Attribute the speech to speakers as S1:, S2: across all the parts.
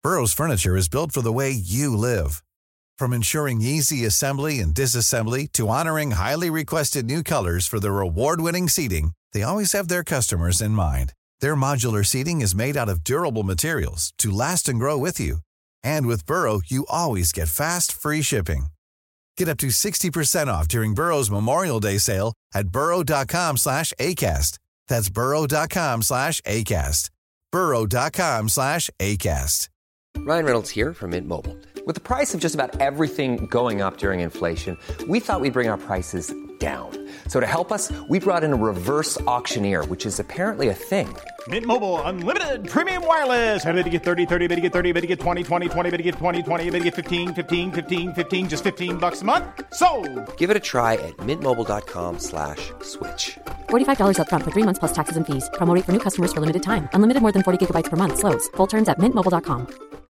S1: Burrow's furniture is built for the way you live. From ensuring easy assembly and disassembly to honoring highly requested new colors for their award-winning seating, they always have their customers in mind. Their modular seating is made out of durable materials to last and grow with you. And with Burrow, you always get fast, free shipping. Get up to 60% off during Burrow's Memorial Day sale at burrow.com/ACAST. That's burrow.com/ACAST. burrow.com/ACAST.
S2: Ryan Reynolds here from Mint Mobile. With the price of just about everything going up during inflation, we thought we'd bring our prices down. So to help us, we brought in a reverse auctioneer, which is apparently a thing.
S3: Mint Mobile Unlimited Premium Wireless. How to get 30, 30, how to get 30, how to get 20, 20, 20, how to get 20, 20, how to get 15, 15, 15, 15, just $15 a month? Sold!
S2: Give it a try at mintmobile.com/switch.
S4: $45 up front for 3 months plus taxes and fees. Promo rate for new customers for limited time. Unlimited more than 40 gigabytes per month. Slows full terms at mintmobile.com.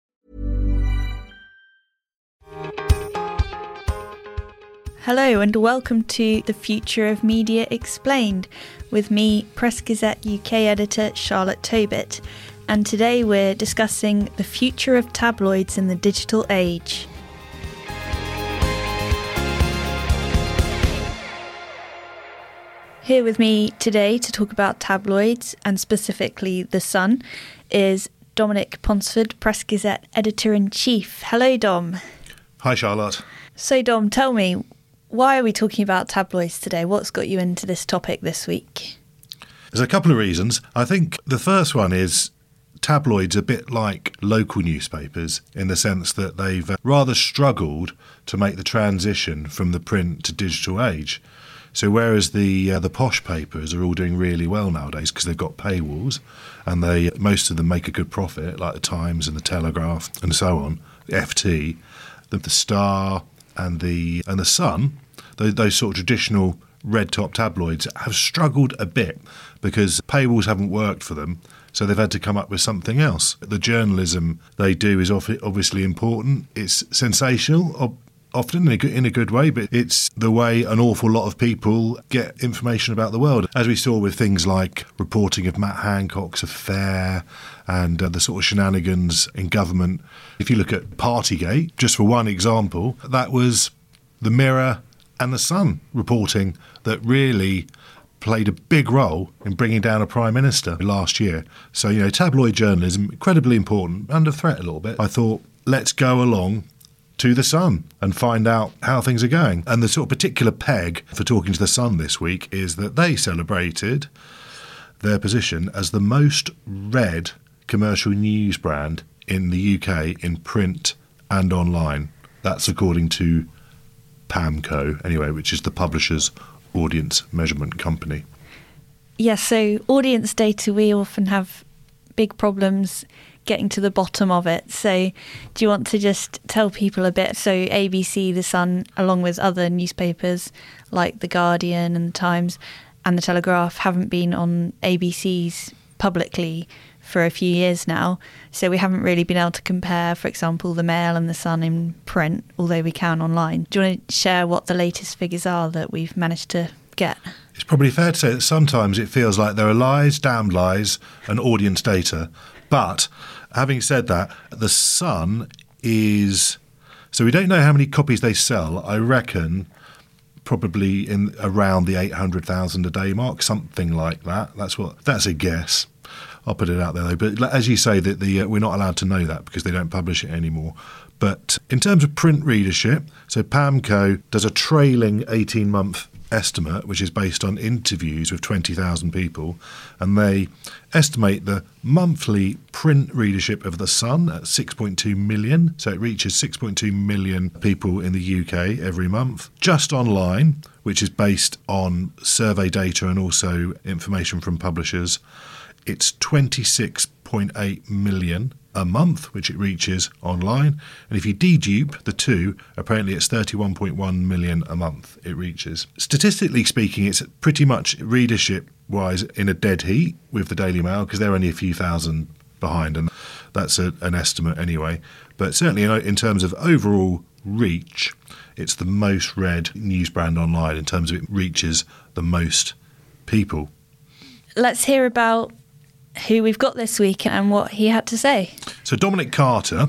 S5: Hello and welcome to The Future of Media Explained with me, Press Gazette UK editor Charlotte Tobit. And today we're discussing the future of tabloids in the digital age. Here with me today to talk about tabloids and specifically The Sun is Dominic Ponsford, Press Gazette editor-in-chief. Hello, Dom.
S6: Hi, Charlotte.
S5: So, Dom, tell me, why are we talking about tabloids today? What's got you into this topic this week?
S6: There's a couple of reasons. I think the first one is tabloids a bit like local newspapers in the sense that they've rather struggled to make the transition from the print to digital age. So whereas the posh papers are all doing really well nowadays because they've got paywalls and most of them make a good profit, like the Times and the Telegraph and so on, the FT, the Star and the Sun, those sort of traditional red-top tabloids have struggled a bit because paywalls haven't worked for them, so they've had to come up with something else. The journalism they do is obviously important. It's sensational, often in a good way, but it's the way an awful lot of people get information about the world, as we saw with things like reporting of Matt Hancock's affair and the sort of shenanigans in government. If you look at Partygate, just for one example, that was the Mirror and the Sun reporting that really played a big role in bringing down a Prime Minister last year. So, tabloid journalism, incredibly important, under threat a little bit. I thought, let's go along to the Sun and find out how things are going. And the sort of particular peg for talking to the Sun this week is that they celebrated their position as the most read commercial news brand in the UK in print and online. That's according to PAMCO, anyway, which is the publisher's audience measurement company.
S5: Yes, so audience data, we often have big problems getting to the bottom of it. So do you want to just tell people a bit? So ABC, The Sun, along with other newspapers like The Guardian and The Times and The Telegraph haven't been on ABC's publicly for a few years now. So we haven't really been able to compare, for example, The Mail and The Sun in print, although we can online. Do you want to share what the latest figures are that we've managed to get?
S6: It's probably fair to say that sometimes it feels like there are lies, damned lies, and audience data. But having said that, The Sun is... So we don't know how many copies they sell. I reckon probably in around the 800,000 a day mark, something like that. That's a guess. I'll put it out there, though. But as you say, that we're not allowed to know that because they don't publish it anymore. But in terms of print readership, so PAMCO does a trailing 18-month estimate, which is based on interviews with 20,000 people, and they estimate the monthly print readership of The Sun at 6.2 million. So it reaches 6.2 million people in the UK every month. Just online, which is based on survey data and also information from publishers, it's 26.8 million a month, which it reaches online. And if you dedupe the two, apparently it's 31.1 million a month it reaches. Statistically speaking, it's pretty much readership-wise in a dead heat with the Daily Mail because they're only a few thousand behind, and that's an estimate anyway. But certainly in terms of overall reach, it's the most read news brand online in terms of it reaches the most people.
S5: Let's hear about who we've got this week and what he had to say.
S6: So Dominic Carter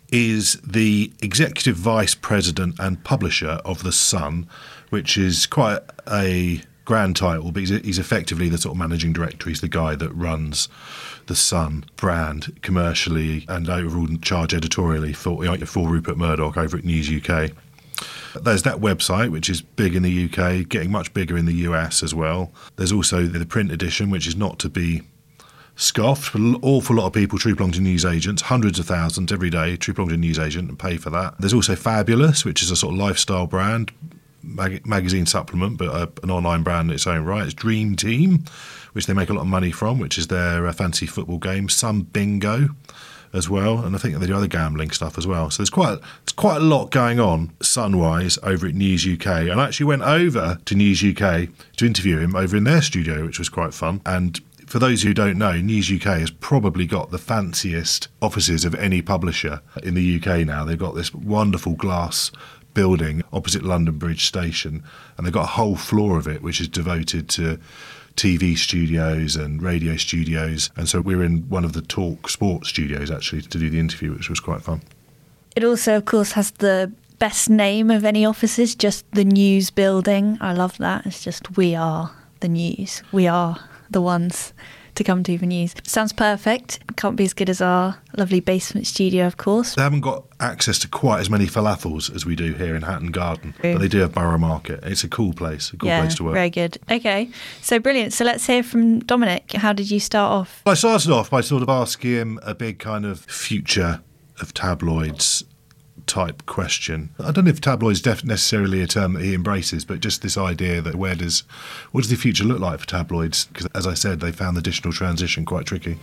S6: is the Executive Vice President and Publisher of The Sun, which is quite a grand title, but he's effectively the sort of managing director. He's the guy that runs the Sun brand commercially and overall in charge editorially for Rupert Murdoch over at News UK. There's that website, which is big in the UK, getting much bigger in the US as well. There's also the print edition, which is not to be scoffed. An awful lot of people troop along to newsagents, hundreds of thousands every day troop along to a newsagent and pay for that. There's also Fabulous, which is a sort of lifestyle brand, magazine supplement, but an online brand in its own right. It's Dream Team, which they make a lot of money from, which is their fancy football game. Some Bingo as well, and I think they do other gambling stuff as well. So there's quite a lot going on Sun-wise over at News UK. And I actually went over to News UK to interview him over in their studio, which was quite fun. And for those who don't know, News UK has probably got the fanciest offices of any publisher in the UK now. They've got this wonderful glass building opposite London Bridge Station, and they've got a whole floor of it which is devoted to TV studios and radio studios. And so we're in one of the Talk Sports studios actually to do the interview, which was quite fun.
S5: It also, of course, has the best name of any offices, just the News Building. I love that. It's just, we are the news. We are the ones to come to for news. Sounds perfect. Can't be as good as our lovely basement studio, of course.
S6: They haven't got access to quite as many falafels as we do here in Hatton Garden, but they do have Borough Market. It's a cool place, place to work.
S5: Very good. Okay, so brilliant. So let's hear from Dominic. How did you start off?
S6: I started off by sort of asking him a big kind of future of tabloids type question. I don't know if tabloids necessarily a term that he embraces, but just this idea that what does the future look like for tabloids? Because as I said, they found the digital transition quite tricky.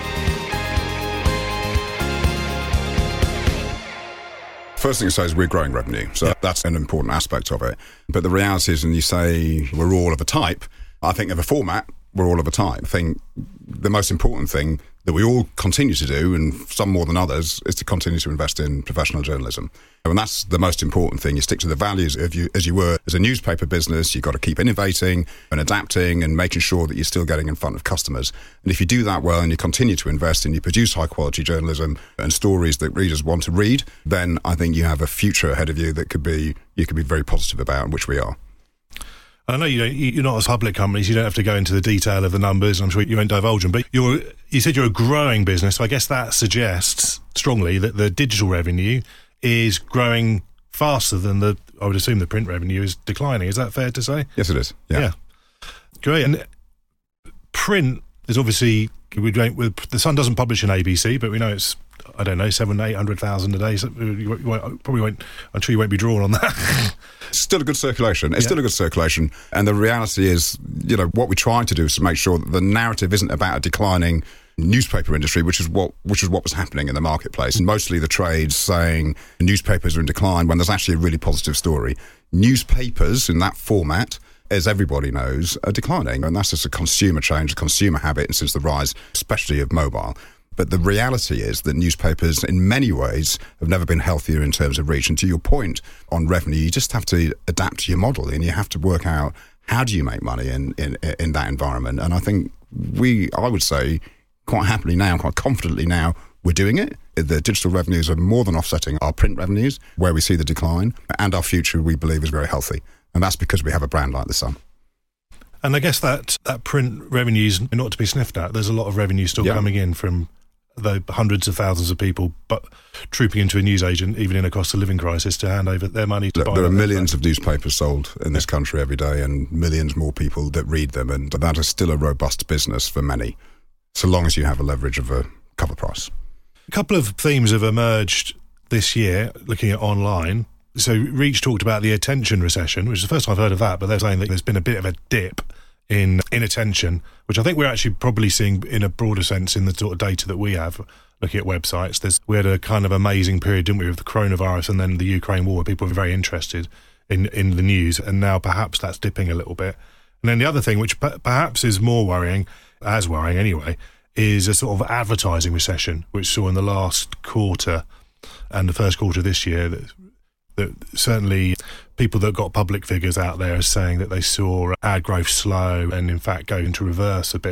S7: First thing to say is we're growing revenue, so that's an important aspect of it. But the reality is, when you say we're all of a type, I think of a format, we're all of a type. I think the most important thing that we all continue to do, and some more than others, is to continue to invest in professional journalism. And that's the most important thing. You stick to the values as you were as a newspaper business. You've got to keep innovating and adapting and making sure that you're still getting in front of customers. And if you do that well and you continue to invest and you produce high quality journalism and stories that readers want to read, then I think you have a future ahead of you that you could be very positive about, which we are.
S6: I know you're not as public companies, you don't have to go into the detail of the numbers, I'm sure you won't divulge them, but you said you're a growing business, so I guess that suggests strongly that the digital revenue is growing faster than I would assume the print revenue is declining. Is that fair to say?
S7: Yes, it is. Yeah.
S6: Great. And print is obviously, the Sun doesn't publish an ABC, but we know it's, I don't know, 700,000-800,000 a day. So I'm sure you won't be drawn on that.
S7: It's still a good circulation. It's still a good circulation. And the reality is, what we're trying to do is to make sure that the narrative isn't about a declining newspaper industry, which is what was happening in the marketplace. And mostly the trades saying newspapers are in decline when there's actually a really positive story. Newspapers in that format, as everybody knows, are declining. And that's just a consumer change, a consumer habit, and since the rise, especially of mobile. But the reality is that newspapers, in many ways, have never been healthier in terms of reach. And to your point on revenue, you just have to adapt to your model and you have to work out how do you make money in that environment. And I think I would say, quite happily now, quite confidently now, we're doing it. The digital revenues are more than offsetting our print revenues, where we see the decline. And our future, we believe, is very healthy. And that's because we have a brand like The Sun.
S6: And I guess that print revenue is not to be sniffed at. There's a lot of revenue still coming in from the hundreds of thousands of people but trooping into a newsagent, even in a cost of living crisis, to hand over their money to buy.
S7: There are millions of newspapers sold in this country every day and millions more people that read them, and that is still a robust business for many, so long as you have a leverage of a cover price.
S6: A couple of themes have emerged this year looking at online. So Reach talked about the attention recession, which is the first time I've heard of that, but they're saying that there's been a bit of a dip in attention, which I think we're actually probably seeing in a broader sense in the sort of data that we have looking at websites. We had a kind of amazing period, didn't we, with the coronavirus and then the Ukraine war, where people were very interested in the news, and now perhaps that's dipping a little bit. And then the other thing, which perhaps is more worrying, as worrying anyway, is a sort of advertising recession, which saw in the last quarter and the first quarter of this year that certainly people that got public figures out there are saying that they saw ad growth slow and in fact go into reverse a bit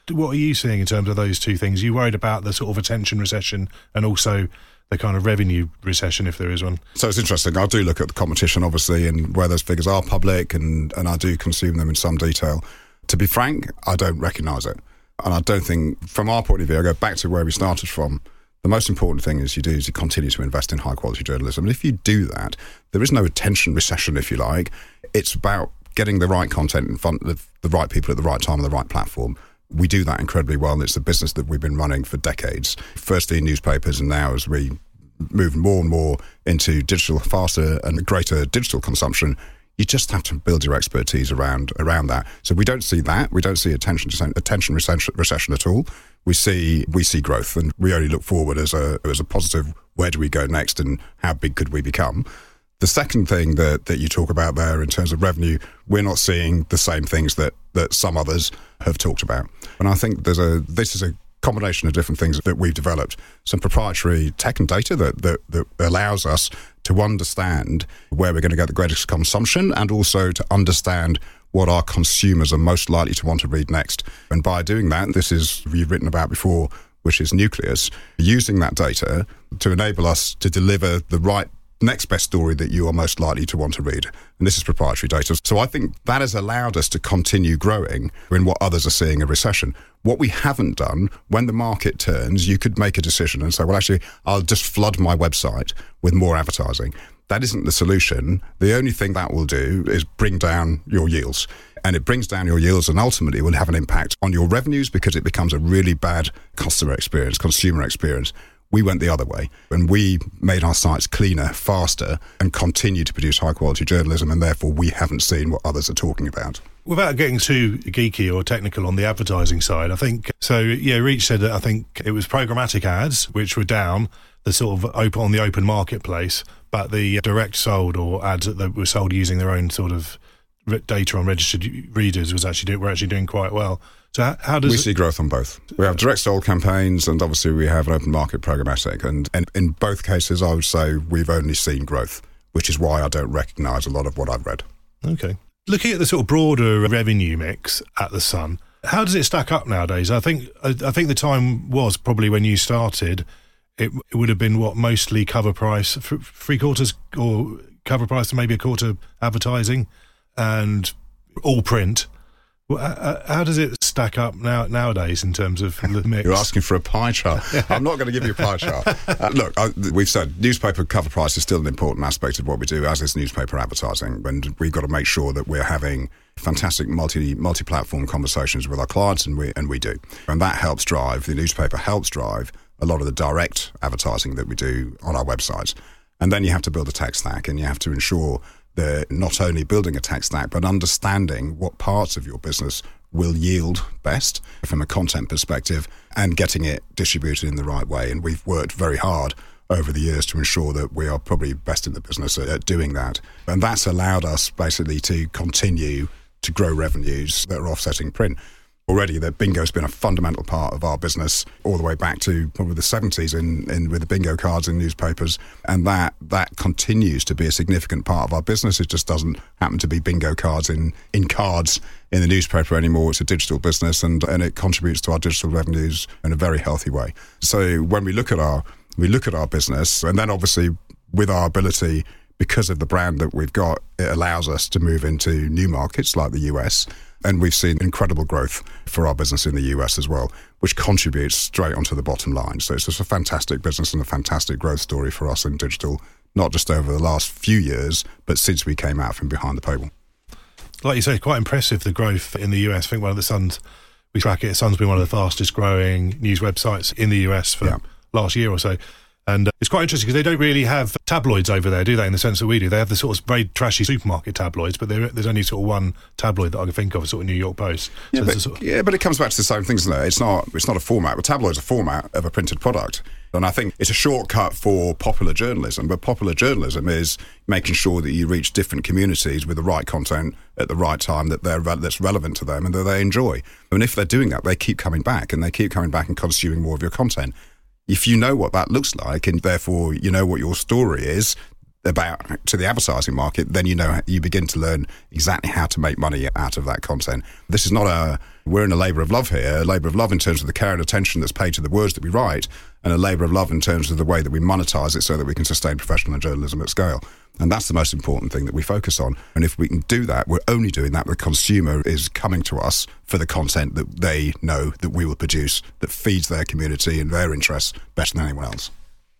S6: What are you seeing in terms of those two things? Are you worried about the sort of attention recession and also the kind of revenue recession, if there is one?
S7: So it's interesting. I do look at the competition, obviously, and where those figures are public, and I do consume them in some detail. To be frank, I don't recognise it. And I don't think, from our point of view, I go back to where we started from, the most important thing is you continue to invest in high-quality journalism. And if you do that, there is no attention recession, if you like. It's about getting the right content in front of the right people at the right time on the right platform. We do that incredibly well, and it's a business that we've been running for decades. Firstly in newspapers, and now as we move more and more into digital, faster and greater digital consumption, you just have to build your expertise around that. So we don't see that. We don't see attention recession at all. We see growth, and we only look forward as a positive. Where do we go next, and how big could we become? The second thing that you talk about there in terms of revenue, we're not seeing the same things that some others have talked about. And I think this is a combination of different things that we've developed. Some proprietary tech and data that allows us to understand where we're going to get the greatest consumption, and also to understand what our consumers are most likely to want to read next. And by doing that, this is you've written about before, which is Nucleus, using that data to enable us to deliver the right next best story that you are most likely to want to read. And this is proprietary data. So I think that has allowed us to continue growing in what others are seeing a recession. What we haven't done, when the market turns, you could make a decision and say, well, actually, I'll just flood my website with more advertising. That isn't the solution. The only thing that will do is bring down your yields. And it brings down your yields, and ultimately will have an impact on your revenues, because it becomes a really bad customer experience, consumer experience. We went the other way, and we made our sites cleaner, faster, and continue to produce high-quality journalism, and therefore we haven't seen what others are talking about.
S6: Without getting too geeky or technical on the advertising side, I think, so yeah, Reach said that I think it was programmatic ads, which were down, the sort of on the open marketplace, but the direct sold or ads that were sold using their own sort of data on registered readers were actually doing quite well. So how does...
S7: We see growth on both. We have direct sold campaigns, and obviously we have an open market programmatic. And in both cases, I would say we've only seen growth, which is why I don't recognise a lot of what I've read.
S6: Okay. Looking at the sort of broader revenue mix at The Sun, how does it stack up nowadays? I think the time was probably when you started, it would have been mostly cover price, 3/4 or cover price and maybe a quarter advertising, and all print. How does it stack up nowadays in terms of the mix?
S7: You're asking for a pie chart. I'm not going to give you a pie chart. Look, we've said newspaper cover price is still an important aspect of what we do, as is newspaper advertising. And we've got to make sure that we're having fantastic multi-platform conversations with our clients, and we do. And that helps drive, the newspaper helps drive a lot of the direct advertising that we do on our websites. And then you have to build a tech stack, and you have to ensure that not only building a tech stack, but understanding what parts of your business will yield best from a content perspective, and getting it distributed in the right way. And we've worked very hard over the years to ensure that we are probably best in the business at doing that. And that's allowed us basically to continue to grow revenues that are offsetting print. Already, the bingo's been a fundamental part of our business all the way back to probably the 70s with the bingo cards in newspapers, and that continues to be a significant part of our business. It just doesn't happen to be bingo cards in cards in the newspaper anymore. It's a digital business, and it contributes to our digital revenues in a very healthy way. So when we look at our business, and then obviously with our ability, because of the brand that we've got, it allows us to move into new markets like the US. And we've seen incredible growth for our business in the US as well, which contributes straight onto the bottom line. So it's just a fantastic business and a fantastic growth story for us in digital, not just over the last few years, but since we came out from behind the paywall.
S6: Like you say, quite impressive, the growth in the US. I think one of the Sun's, we track it, Sun's been one of the fastest growing news websites in the US for last year or so. And it's quite interesting because they don't really have tabloids over there, do they, in the sense that we do? They have the sort of very trashy supermarket tabloids, but there's only sort of one tabloid that I can think of, sort of New York Post.
S7: Yeah,
S6: so
S7: but it comes back to the same things, isn't it? It's not a format. The tabloid's a format of a printed product. And I think it's a shortcut for popular journalism, but popular journalism is making sure that you reach different communities with the right content at the right time that's relevant to them and that they enjoy. And if they're doing that, they keep coming back, and consuming more of your content. If you know what that looks like, and therefore you know what your story is, about to the advertising market, then you begin to learn exactly how to make money out of that content. This is not we're in a labour of love here, a labour of love in terms of the care and attention that's paid to the words that we write, and a labour of love in terms of the way that we monetize it so that we can sustain professional journalism at scale. And that's the most important thing that we focus on. And if we can do that, we're only doing that. The consumer is coming to us for the content that they know that we will produce, that feeds their community and their interests better than anyone else.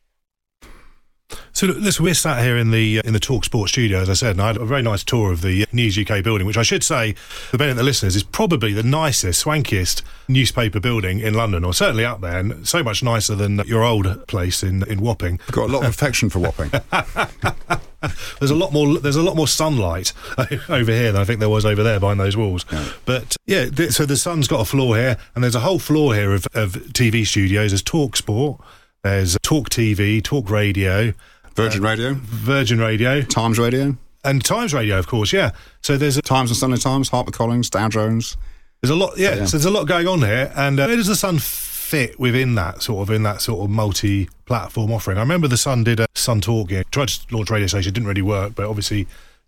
S6: So listen, we're sat here in the TalkSport studio, as I said, and I had a very nice tour of the News UK building, which I should say, for the benefit of the listeners, is probably the nicest, swankiest newspaper building in London, or certainly up there, and so much nicer than your old place in Wapping.
S7: I've got a lot of affection for Wapping.
S6: There's a lot more sunlight over here than I think there was over there behind those walls. Yeah. But yeah, so the Sun's got a floor here, and there's a whole floor here of TV studios. There's TalkSport, there's Talk TV, Talk Radio,
S7: Virgin Radio, Times Radio,
S6: and Times Radio, of course. Yeah. So there's
S7: Times and Sunday Times, HarperCollins, Dow Jones.
S6: There's a lot. Yeah. So there's a lot going on here, and where does the Sun fit within that sort of multi-platform offering? I remember the Sun did a Sun Talk. Tried to launch a radio station, didn't really work, but obviously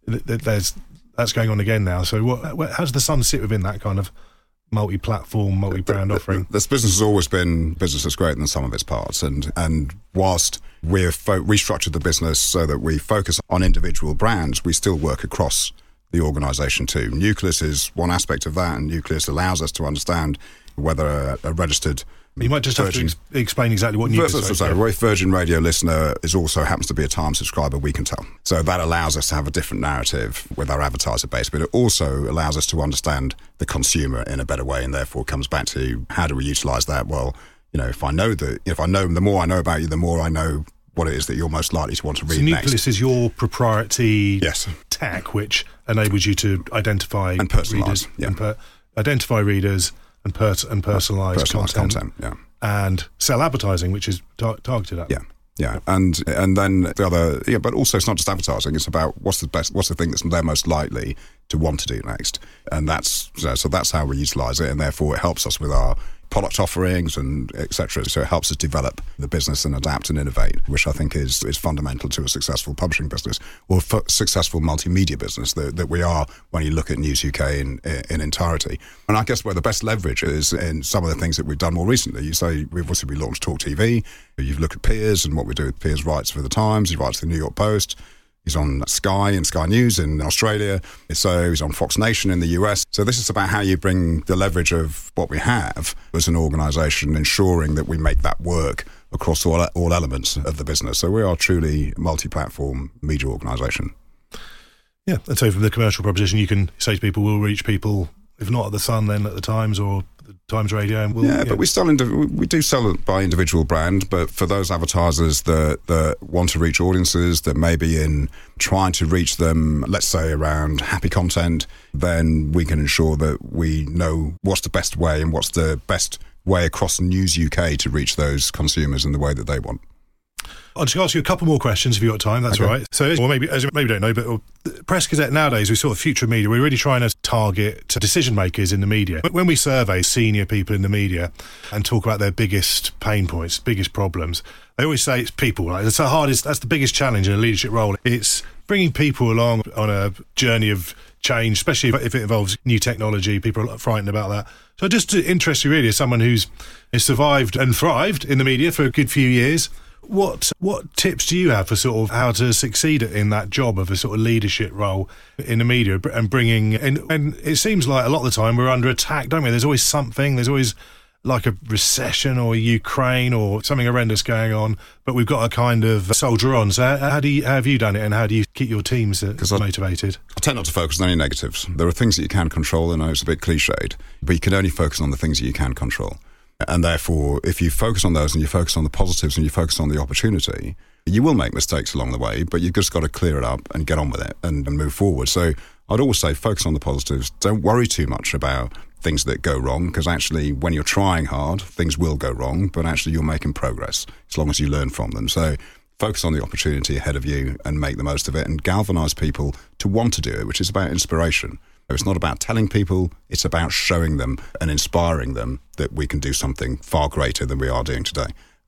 S6: that's going on again now. So how does the Sun sit within that kind of multi-platform, multi-brand offering?
S7: This business has always been business that's greater than some of its parts, and whilst we've restructured the business so that we focus on individual brands, we still work across the organisation too. Nucleus is one aspect of that, and Nucleus allows us to understand whether a registered...
S6: You might just have to explain exactly what Nucleus is.
S7: A Virgin Radio listener also happens to be a Times subscriber, we can tell. So that allows us to have a different narrative with our advertiser base, but it also allows us to understand the consumer in a better way, and therefore comes back to how do we utilise that? Well, if I know the more I know about you, the more I know what it is that you're most likely to want to read
S6: next.
S7: So
S6: Nucleus is your proprietary tech, which enables you to identify
S7: and personalise,
S6: identify readers and personalise content, and sell advertising, which is targeted at.
S7: Yeah, and then the other, but also it's not just advertising. It's about what's the thing that's they're most likely to want to do next, and that's how we utilise it, and therefore it helps us with our product offerings and etc. So it helps us develop the business and adapt and innovate, which I think is fundamental to a successful publishing business or successful multimedia business that we are when you look at News UK in entirety. And I guess where the best leverage is in some of the things that we've done more recently. You say we launched Talk TV. You've looked at Piers and what we do with Piers writes for the Times. He writes for the New York Post. He's on Sky and Sky News in Australia. So he's on Fox Nation in the US. So this is about how you bring the leverage of what we have as an organisation, ensuring that we make that work across all elements of the business. So we are truly a multi-platform media organisation.
S6: Yeah, and so from the commercial proposition, you can say to people, we'll reach people, if not at the Sun, then at the Times or the Times Radio. And
S7: but we do sell it by individual brand, but for those advertisers that want to reach audiences that may be in trying to reach them, let's say around happy content, then we can ensure that we know what's the best way and what's the best way across News UK to reach those consumers in the way that they want.
S6: I'll just ask you a couple more questions if you've got time, that's okay. Right. So, well, maybe you don't know, but Press Gazette nowadays, we sort of future media, we're really trying to target decision makers in the media. When we survey senior people in the media and talk about their biggest pain points, biggest problems, they always say it's people, right? That's the biggest challenge in a leadership role. It's bringing people along on a journey of change, especially if it involves new technology. People are frightened about that. So just to interest you really as someone who's survived and thrived in the media for a good few years, what tips do you have for sort of how to succeed in that job of a sort of leadership role in the media and bringing and it seems like a lot of the time we're under attack, don't we? There's always something, there's always like a recession or Ukraine or something horrendous going on, but we've got to kind of soldier on. So how have you done it, and how do you keep your teams motivated?
S7: I tend not to focus on any negatives. There are things that you can control, and I know it's a bit cliched, but you can only focus on the things that you can control. And therefore, if you focus on those and you focus on the positives and you focus on the opportunity, you will make mistakes along the way, but you've just got to clear it up and get on with it and move forward. So I'd always say focus on the positives. Don't worry too much about things that go wrong, because actually when you're trying hard, things will go wrong, but actually you're making progress as long as you learn from them. So focus on the opportunity ahead of you and make the most of it and galvanise people to want to do it, which is about inspiration. It's not about telling people, it's about showing them and inspiring them that we can do something far greater than we are doing today.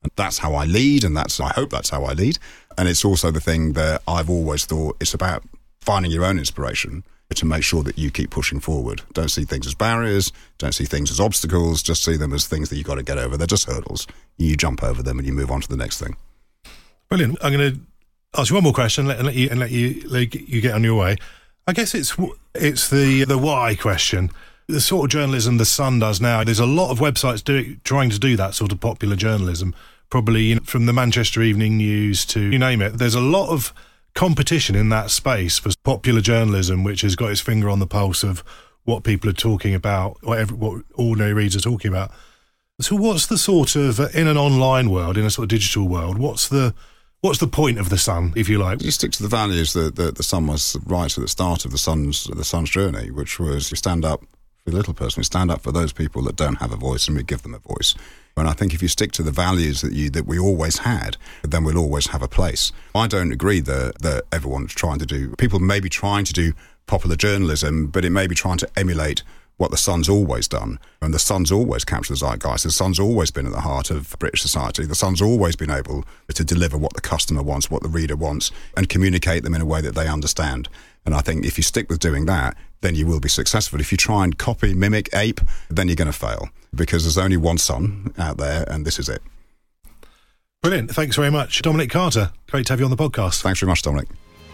S7: That's how I lead, and I hope that's how I lead. And it's also the thing that I've always thought it's about finding your own inspiration to make sure that you keep pushing forward. Don't see things as barriers, don't see things as obstacles, just see them as things that you've got to get over. They're just hurdles. You jump over them and you move on to the next thing.
S6: Brilliant. I'm going to ask you one more question and let you get on your way. I guess it's the why question. The sort of journalism the Sun does now, there's a lot of websites trying to do that sort of popular journalism, probably from the Manchester Evening News to you name it. There's a lot of competition in that space for popular journalism, which has got its finger on the pulse of what people are talking about, what ordinary readers are talking about. So what's the sort of, in an online world, in a sort of digital world, what's the point of the Sun, if you like?
S7: You stick to the values that the Sun was right at the start of the Sun's journey, which was you stand up for the little person, we stand up for those people that don't have a voice, and we give them a voice. And I think if you stick to the values that we always had, then we'll always have a place. I don't agree that everyone's trying to do... People may be trying to do popular journalism, but it may be trying to emulate what the Sun's always done. And the Sun's always captured the zeitgeist. The Sun's always been at the heart of British society. The Sun's always been able to deliver what the customer wants, what the reader wants, and communicate them in a way that they understand. And I think if you stick with doing that, then you will be successful. If you try and copy, mimic, ape, then you're going to fail, because there's only one Sun out there, and this is it.
S6: Brilliant. Thanks very much, Dominic Carter. Great to have you on the podcast.
S7: Thanks very much, Dominic.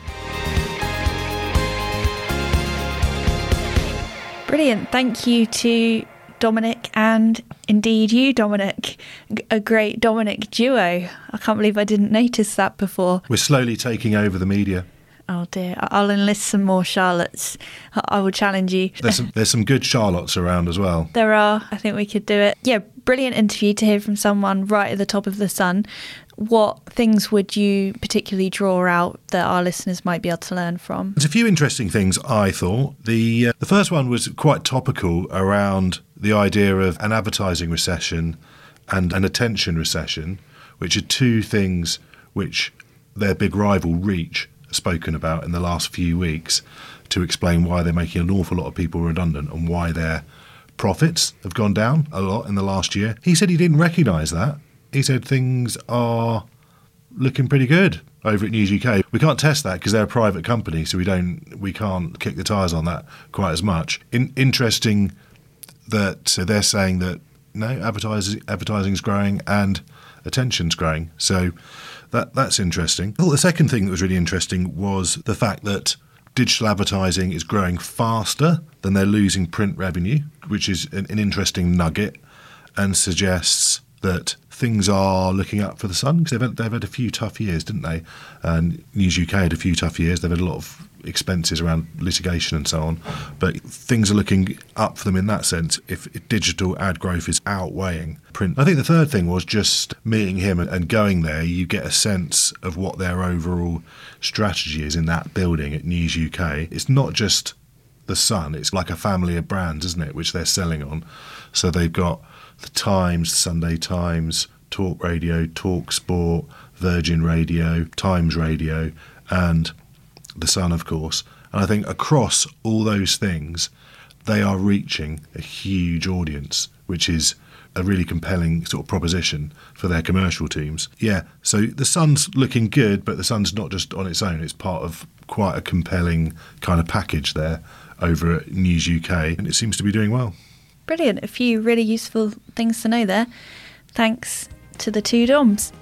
S5: Brilliant. Thank you to Dominic and indeed you, Dominic. A great Dominic duo. I can't believe I didn't notice that before.
S6: We're slowly taking over the media.
S5: Oh dear, I'll enlist some more Charlottes. I will challenge you.
S6: There's some good Charlottes around as well.
S5: There are. I think we could do it. Yeah, brilliant interview to hear from someone right at the top of the Sun. What things would you particularly draw out that our listeners might be able to learn from?
S6: There's a few interesting things, I thought. The first one was quite topical around the idea of an advertising recession and an attention recession, which are two things which their big rival Reach spoken about in the last few weeks to explain why they're making an awful lot of people redundant and why their profits have gone down a lot in the last year. He said he didn't recognise that. He said things are looking pretty good over at News UK. We can't test that because they're a private company, so we can't kick the tyres on that quite as much. Interesting that they're saying that no, advertising's growing and attention's growing. So that's interesting. I thought the second thing that was really interesting was the fact that digital advertising is growing faster than they're losing print revenue, which is an interesting nugget and suggests that things are looking up for the Sun, because they've had a few tough years, didn't they? And News UK had a few tough years. They've had a lot of expenses around litigation and so on, but things are looking up for them in that sense if digital ad growth is outweighing print. I think the third thing was just meeting him and going there, you get a sense of what their overall strategy is in that building at News UK. It's not just the Sun, it's like a family of brands, isn't it, which they're selling on. So they've got the Times, Sunday Times, Talk Radio, Talk Sport, Virgin Radio, Times Radio, and the Sun, of course. And I think across all those things, they are reaching a huge audience, which is a really compelling sort of proposition for their commercial teams. Yeah, so the Sun's looking good, but the Sun's not just on its own. It's part of quite a compelling kind of package there over at News UK, and it seems to be doing well.
S5: Brilliant. A few really useful things to know there. Thanks to the two Doms.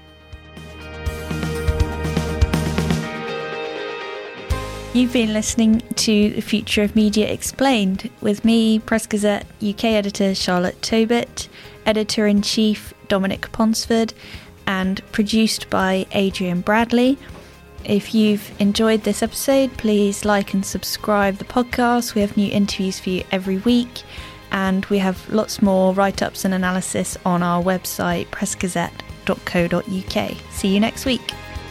S5: You've been listening to The Future of Media Explained with me, Press Gazette UK editor Charlotte Tobit, editor-in-chief Dominic Ponsford, and produced by Adrian Bradley. If you've enjoyed this episode, please like and subscribe the podcast. We have new interviews for you every week, and we have lots more write-ups and analysis on our website, pressgazette.co.uk. See you next week.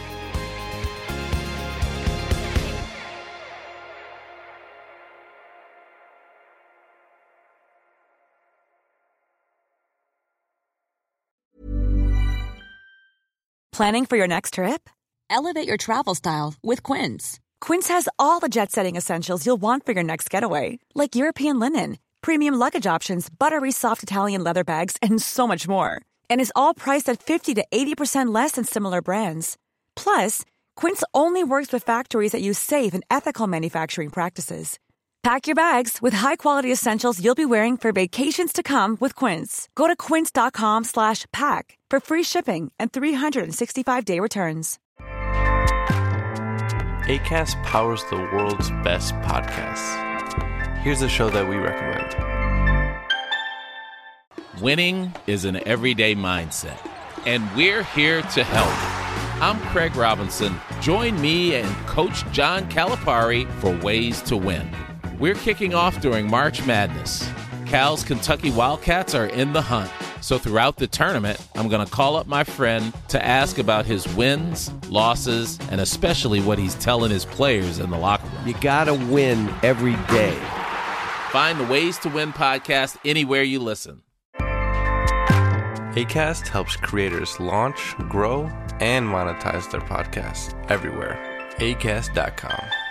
S8: Planning for your next trip? Elevate your travel style with Quince. Quince has all the jet-setting essentials you'll want for your next getaway, like European linen, premium luggage options, buttery soft Italian leather bags, and so much more. And is all priced at 50 to 80% less than similar brands. Plus, Quince only works with factories that use safe and ethical manufacturing practices. Pack your bags with high-quality essentials you'll be wearing for vacations to come with Quince. Go to quince.com/pack for free shipping and 365-day returns.
S9: Acast powers the world's best podcasts. Here's a show that we recommend.
S10: Winning is an everyday mindset, and we're here to help. I'm Craig Robinson. Join me and Coach John Calipari for Ways to Win. We're kicking off during March Madness. Cal's Kentucky Wildcats are in the hunt. So throughout the tournament, I'm going to call up my friend to ask about his wins, losses, and especially what he's telling his players in the locker room.
S11: You got to win every day.
S10: Find the Ways to Win podcast anywhere you listen.
S9: Acast helps creators launch, grow, and monetize their podcasts everywhere. Acast.com.